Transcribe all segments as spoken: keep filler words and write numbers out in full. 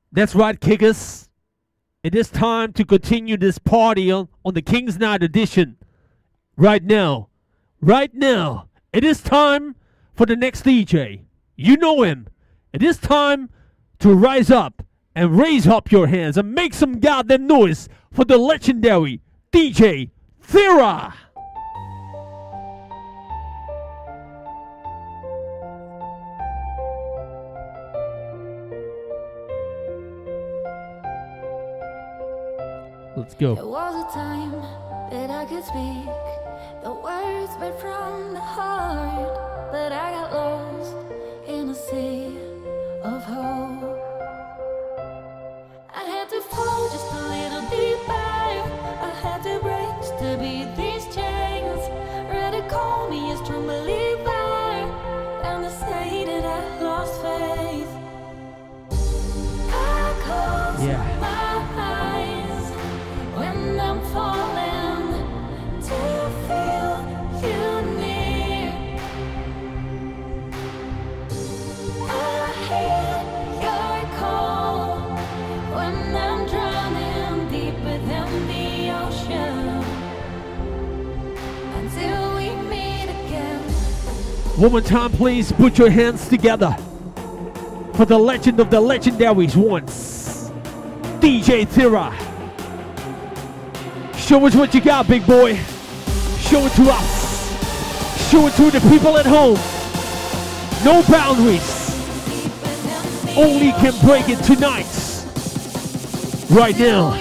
That's right, kickers. It is time to continue this party on, on the King's Night edition. Right now. Right now. It is time for the next D J. You know him. It is time to rise up and raise up your hands and make some goddamn noise for the legendary D J Thera. Let's go. There was a time that I could speak the words made from the heart, but I got lost in a sea of hope. I had to fall just a little deeper. I had to break just to beat these chains. Rather call me a strong believer than to say that I lost faith. I close Yeah. my eyes when I'm falling to feel you near. I hear your call when I'm drowning deeper than the ocean. Until we meet again. One more time, please. Put your hands together for the legend of the legendaries once, D J Thera. Show us what you got, big boy. Show it to us. Show it to the people at home. No boundaries. Only can break it tonight. Right now.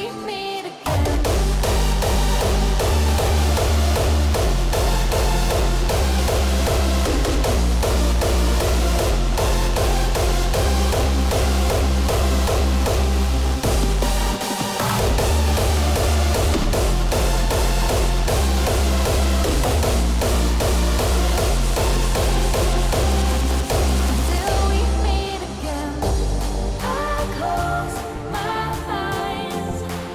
Until we meet again. I close my eyes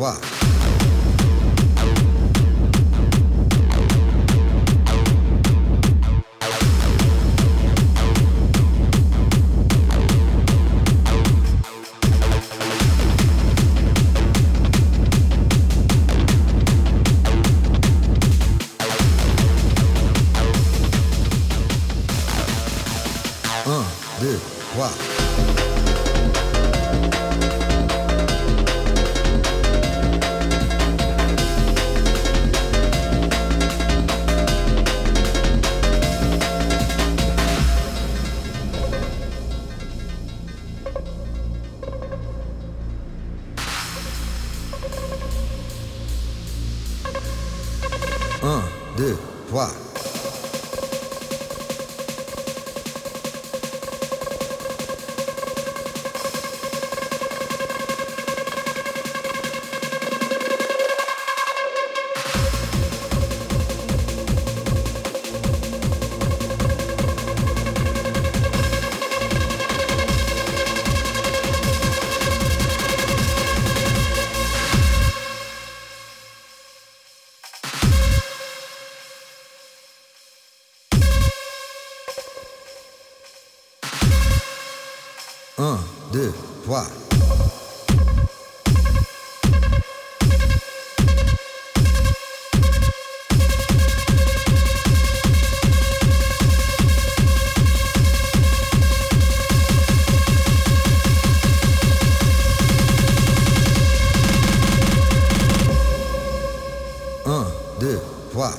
trois. Un, deux, trois. Un, deux, trois. Un, deux, trois. Un, deux, trois.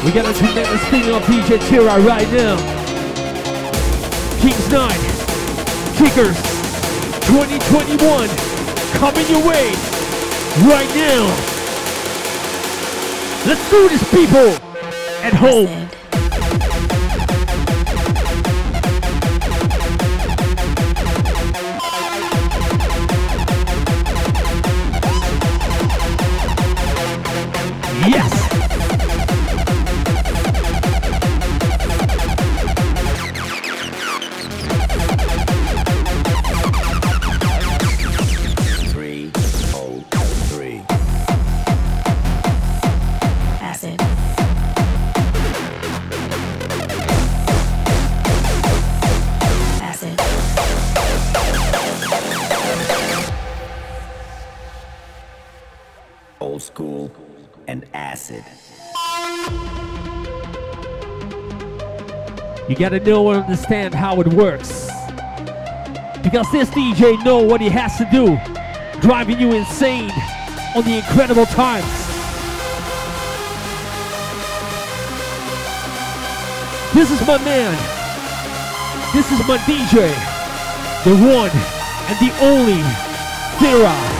We got a tremendous thing on D J Tira right now. King's Night, Kickers, twenty twenty-one, coming your way right now. Let's do this, people at home. Yes. Three, oh, three. Acid. Acid. Old school and acid. You gotta know and understand how it works. Because this D J know what he has to do, driving you insane on the incredible times. This is my man. This is my D J. The one and the only Thera.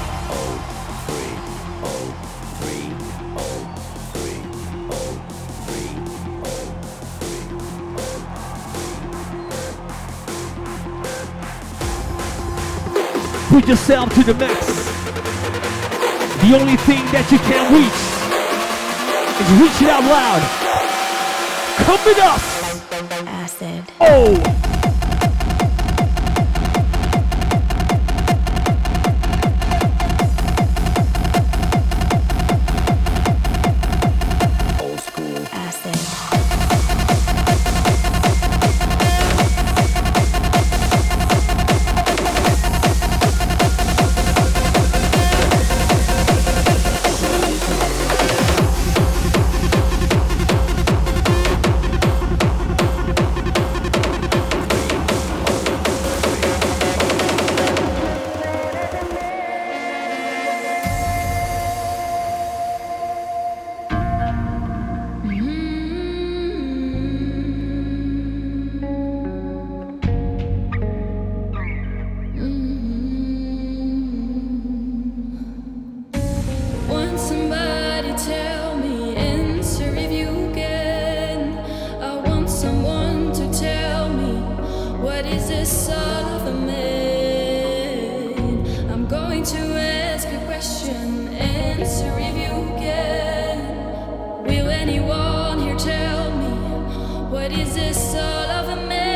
Put yourself to the max. The only thing that you can reach is reach it out loud. Come with us. Acid. Oh. Old school. Acid. Want somebody tell me, answer if you can. I want someone to tell me, what is this all of a man? I'm going to ask a question, answer if you can. Will anyone here tell me, what is this all of a man?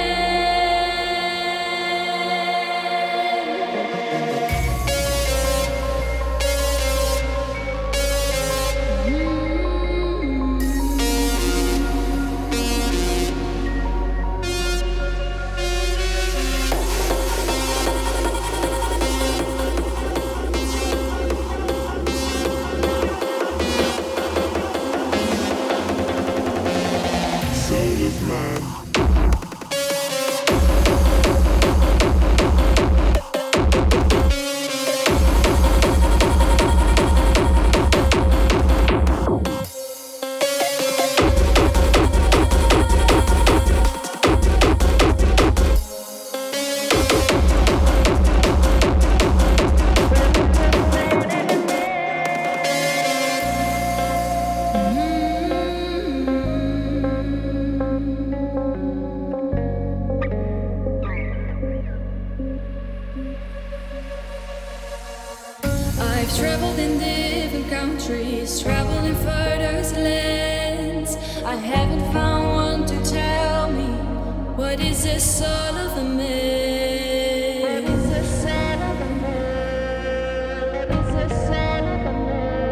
I've traveled in different countries, traveled in furthest lands. I haven't found one to tell me, what is this all of a man? What is this all of a man? What is this all of a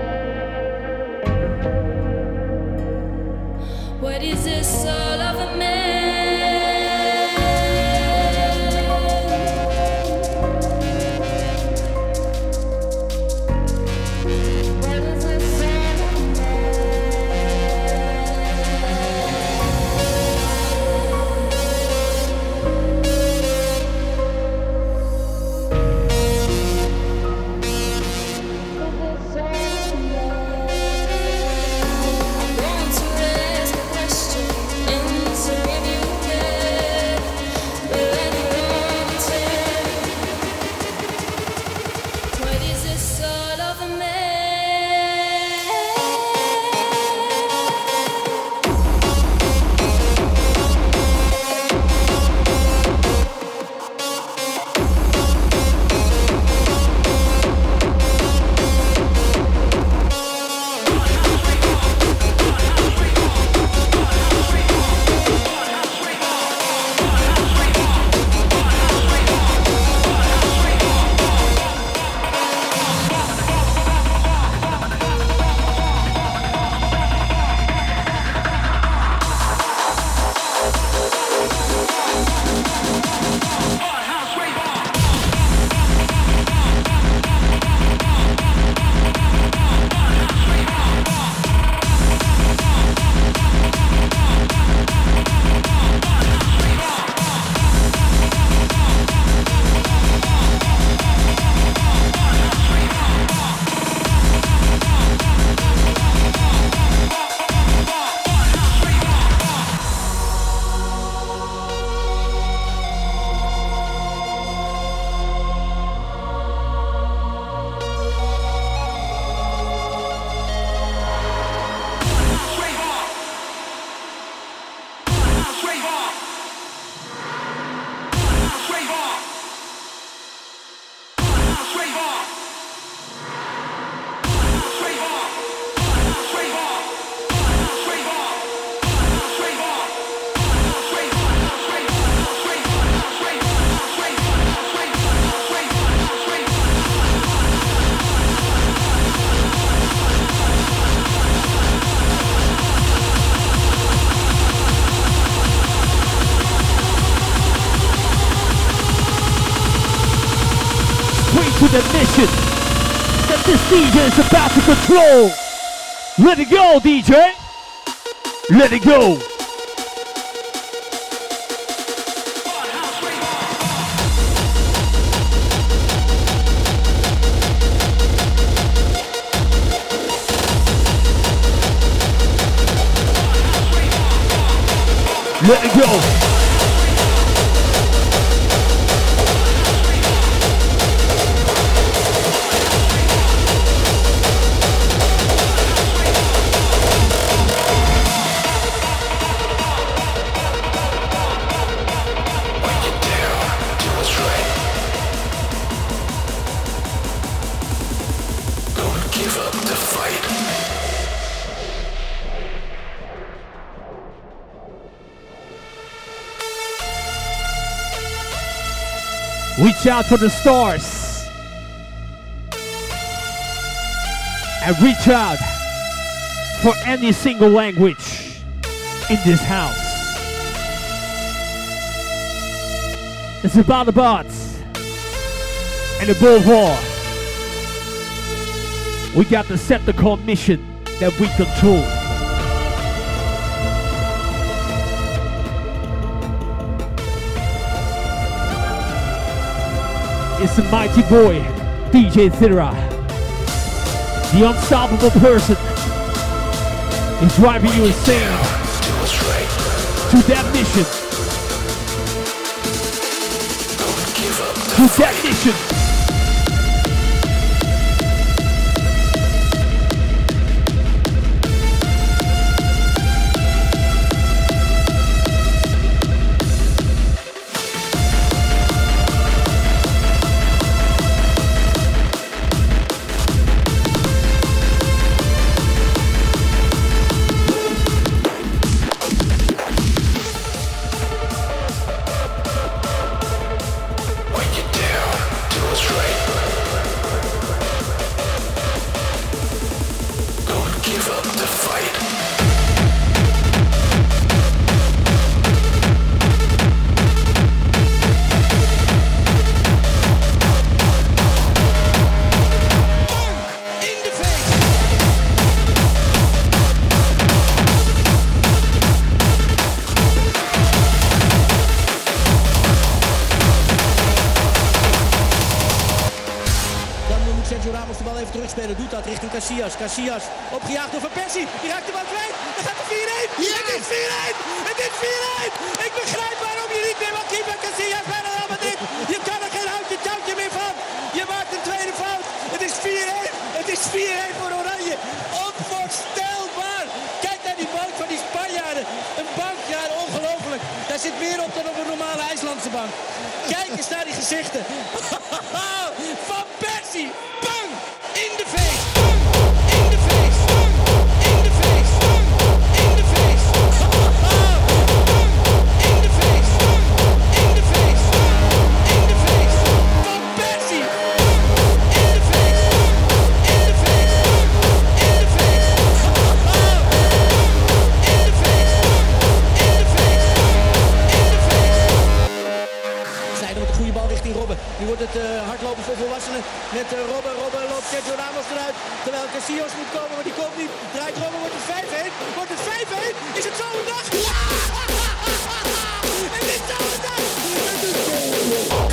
man? What is this all of a man? Going to the mission that this D J is about to control. Let it go, D J. Let it go. Let it go. Reach out for the stars and reach out for any single language in this house. It's about the bots, and above all, we got the Decepticon mission that we control. It's the mighty boy, D J Thera. The unstoppable person is driving you insane to that mission. To that mission. Casillas, Casillas, opgejaagd door Van Persie. Die raakt de bal kwijt. Dan gaat de vier-een. Ja. Het is vier-een. Het is vier-een. Ik begrijp waarom je niet meer mag keeper Casillas bij Real Madrid. Je kan er geen houtje touwtje meer van. Je maakt een tweede fout. Het is vier-een. Het is vier-een voor Oranje. Onvoorstelbaar. Kijk naar die bank van die Spanjaarden. Een bank, ja, ongelooflijk. Daar zit meer op dan op een normale IJslandse bank. Kijk eens naar die gezichten. Van Persie. Bang. In de face. Nu wordt het uh, hardlopen voor volwassenen met uh, Robben. Robben loopt Sergio Ramos eruit. Terwijl Casillas moet komen, maar die komt niet. Draait Robben, wordt het vijf-een. Wordt het vijf-een? Is het zo een dag? Ja! Het is zo een dag! Het is zo een dag!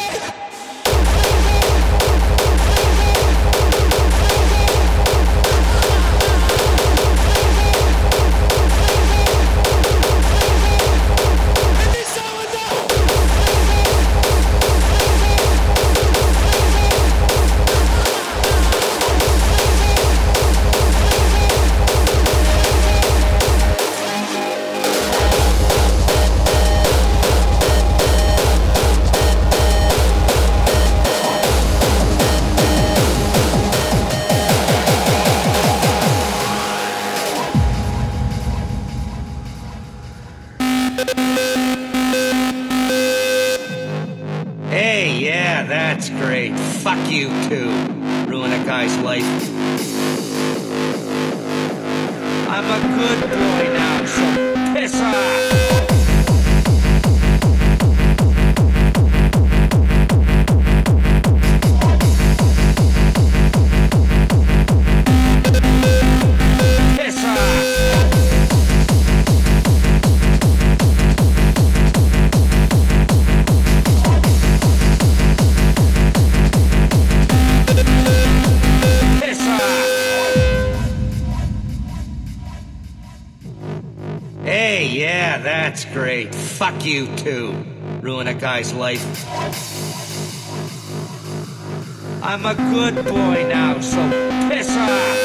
That's great. Fuck you too. Ruin a guy's life. I'm a good boy now, so piss off. Hey, yeah, that's great. Fuck you, too. Ruin a guy's life. I'm a good boy now, so piss off!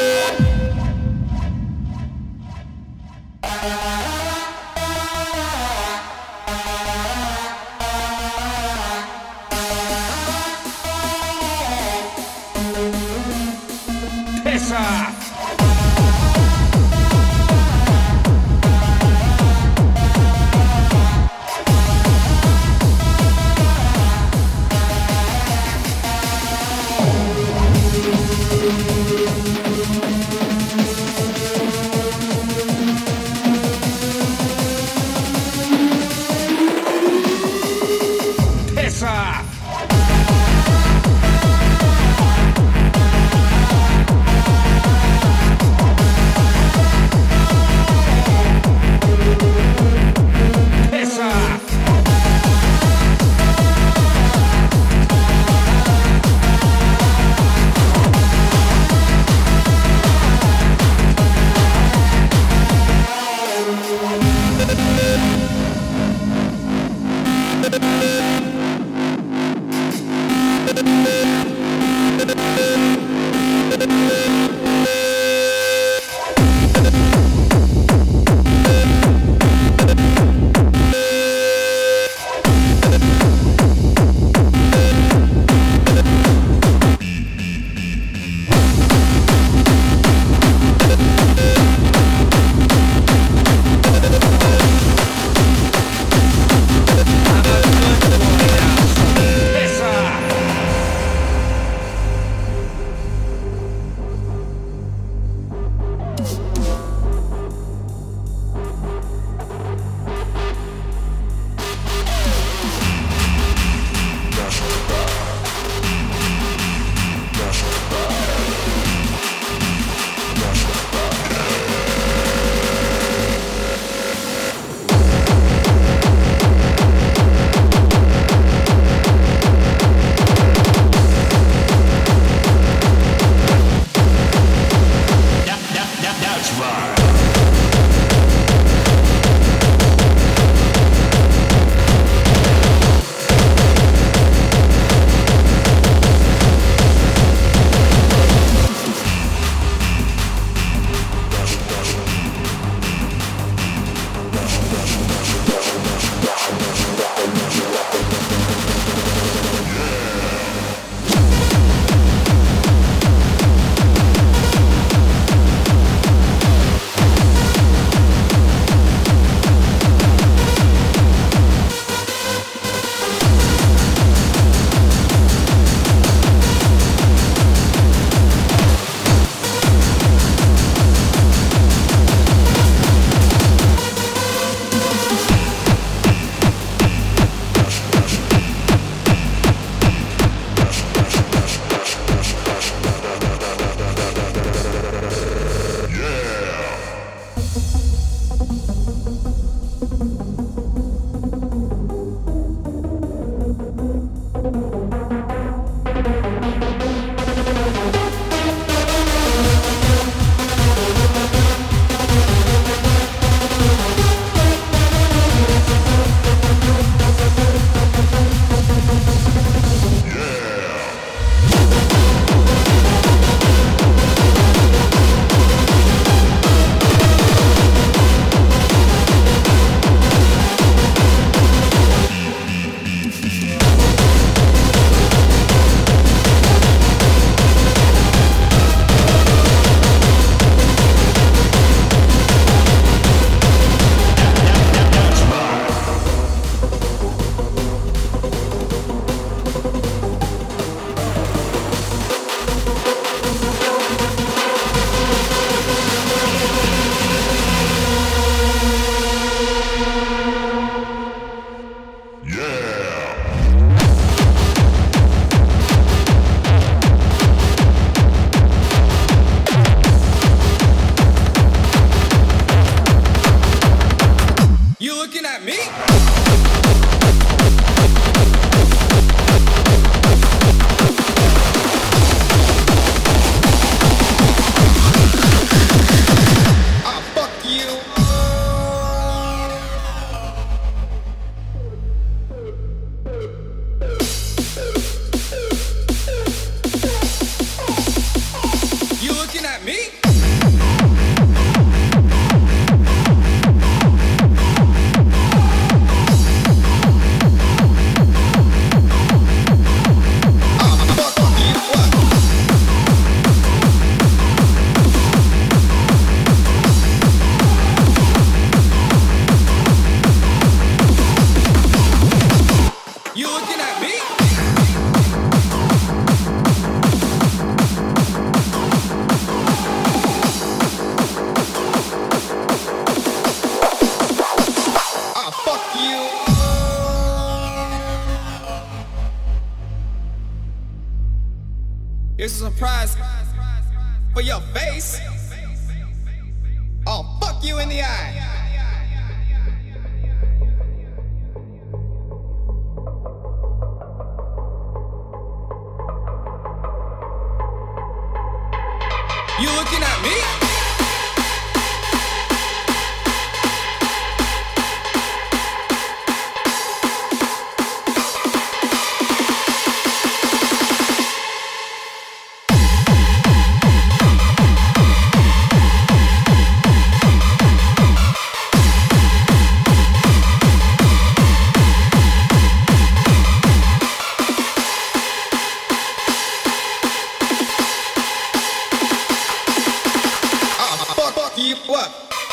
Piss off! Piss off! Piss off! It's a surprise for your face. I'll fuck you in the eye. You looking at me? What?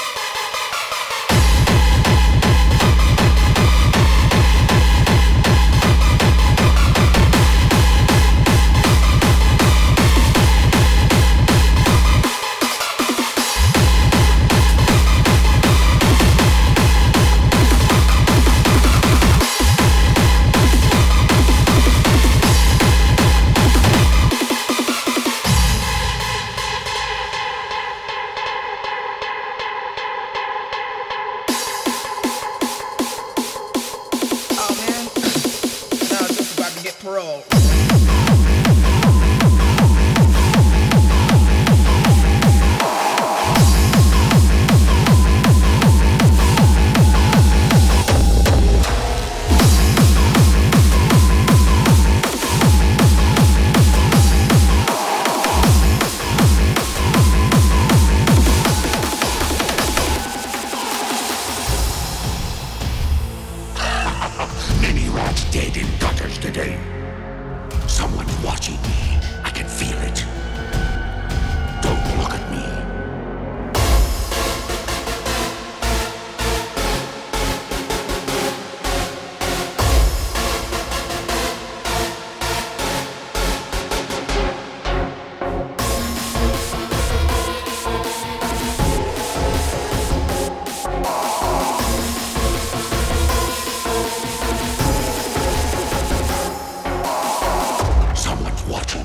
Parole. Many rats dead in gutters today. Someone's watching me. I can feel it. Don't look at me. Someone's watching.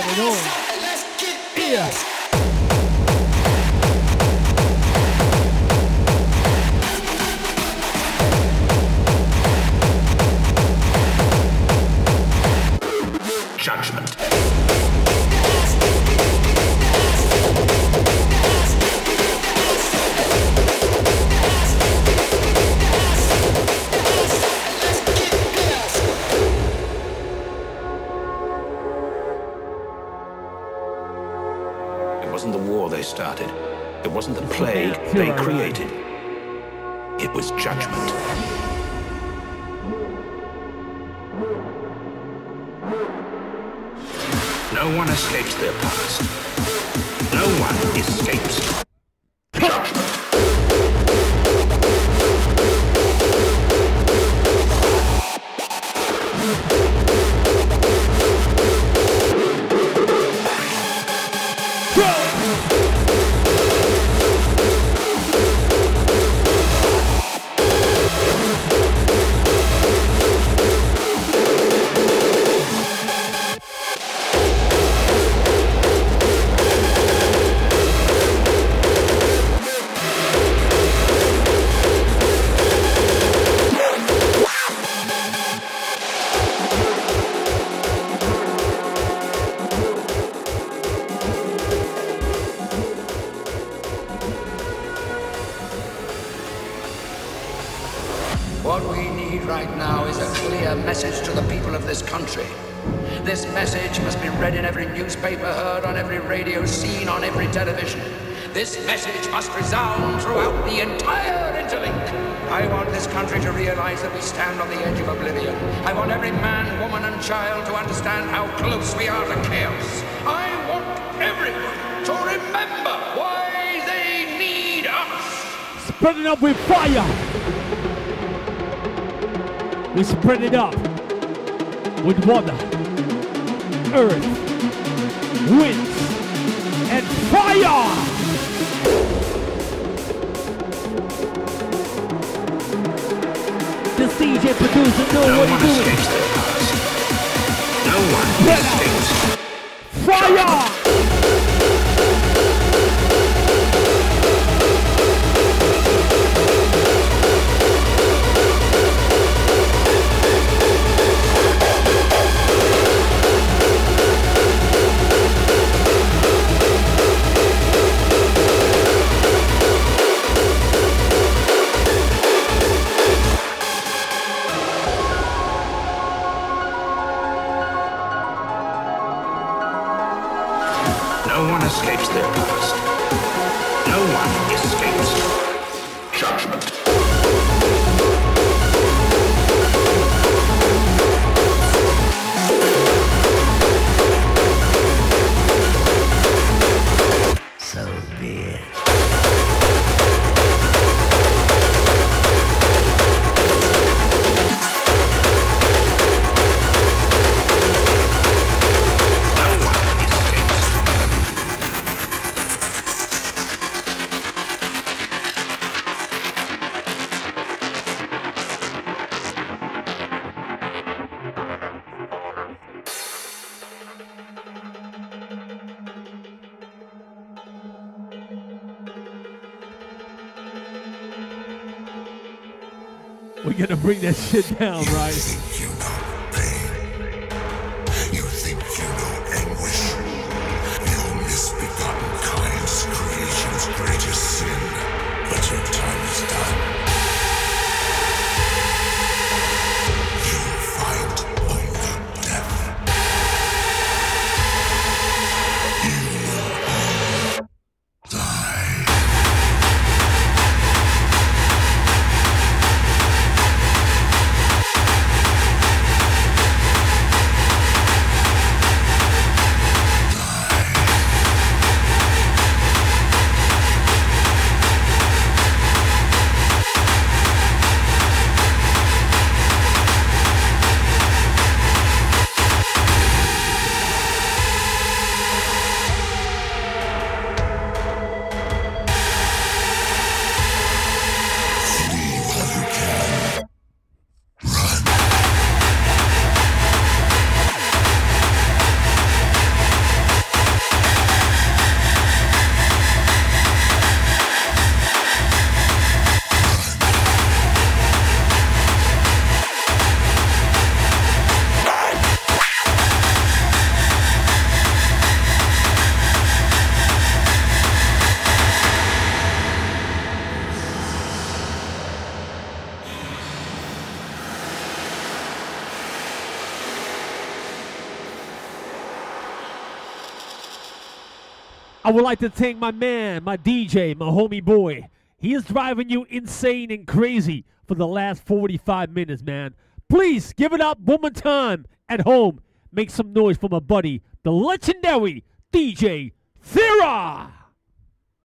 going on? Yeah. Judgment. It wasn't the war they started. It wasn't the plague they created. It was judgment. No one escapes their past. No one escapes judgment. What we need right now is a clear message to the people of this country. This message must be read in every newspaper, heard on every radio, seen on every television. This message must resound throughout the entire interlink. I want this country to realize that we stand on the edge of oblivion. I want every man, woman, and child to understand how close we are to chaos. I want everyone to remember why they need us. Spread it up with fire. We spread it up with water, earth, wind, and fire! This D J producer know no what one he's doing. Escapes their past. No one escapes fire! No one escapes their past. No one escapes judgment. So be it. We're gonna bring that shit down, right? You think you know pain. You think you know anguish. Your misbegotten kind's creation's greatest sin. But your time is done. You'll find only death. You will all die. I would like to thank my man, my D J, my homie boy. He is driving you insane and crazy for the last forty-five minutes, man. Please give it up one more time at home. Make some noise for my buddy, the legendary D J Thera.